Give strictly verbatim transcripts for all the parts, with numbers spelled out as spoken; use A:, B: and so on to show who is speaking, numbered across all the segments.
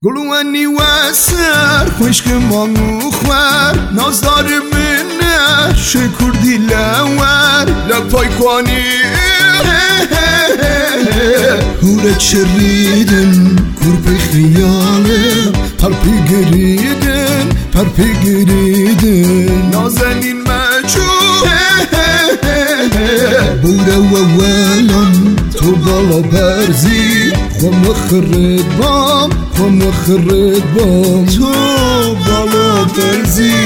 A: گلوانی و سر خوشک مانگو خوار نازدار منه شکر دیلور لپای کوانی هورت شریدن گربه خیاله پرپی گریدن پرپی گریدن نازنین مجو بوده و ولان تو بالا برزی خم خرد بام خم خرد بام تو بالا برزی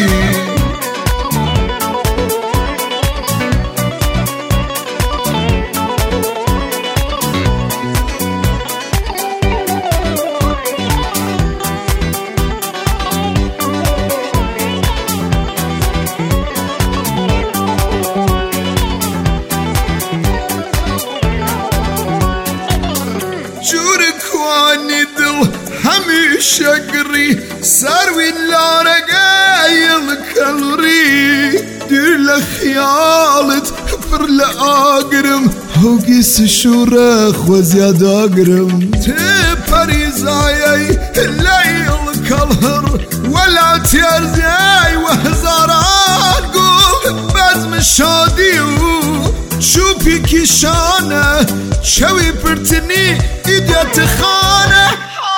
A: شقري سروي لارقاي الكالوري دير لخيالت فر لأقرم هوقيس الشورخ وزياد أقرم تبري زايي اللي الكالهر ولا تيرزاي وهزار أقول بزم الشادي شوفي كيشانه شوي برتني إيديات خانه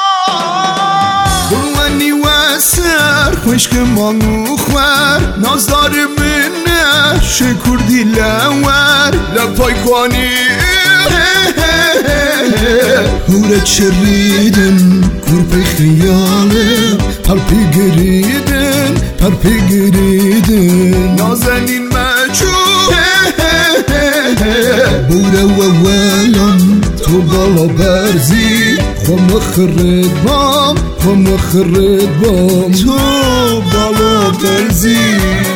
A: گلوانی و سر خوشک مانگو خوار نازدار منه شکر دیلور لپای کوانی هورت شریدن گربه خیاله پرپی گریدن پرپی گریدن نازنین مجو بوده و ولان تو بالا برزی خم خرد بام خم خرد بام تو بالا برزی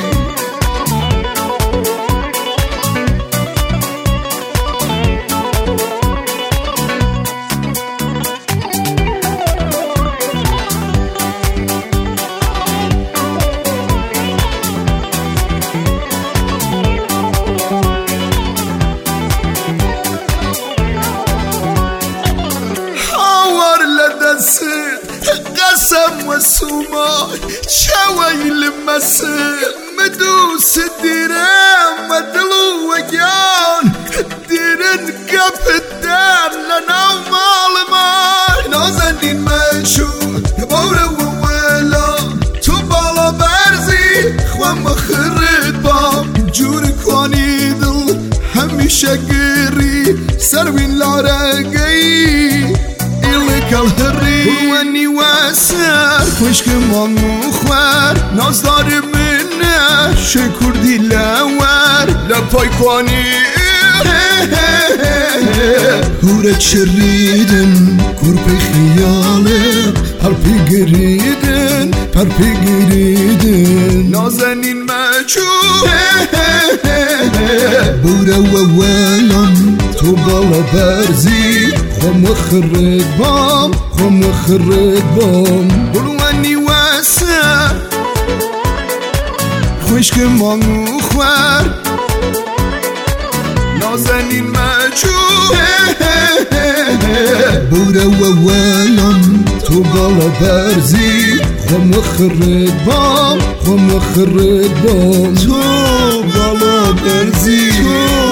A: قسم وسوما شوي المسر مدوس الديران مدلو وجان الديران قف الدار لنا ومالمان نازنين مشو بورا وويلا تبالا برزي خوام خرد بام جورك وانيدل هميشه قري سروين لارقاي الهری گلوانی و سر خوشک مانگو خوار نازدار منه شکر دیلور لپای کوانی هورت شریدن گربه خیاله پرپی گریدن پرپی گریدن نازنین مجو بوده و ولان تو بالا برزی خم خرد بام خم خرد بام گلوانی و سر خوشک مانگو خوار نازنین مجو بوده و ولان تو بالا برزی خم خرد بام خم خرد بام تو بالا برزی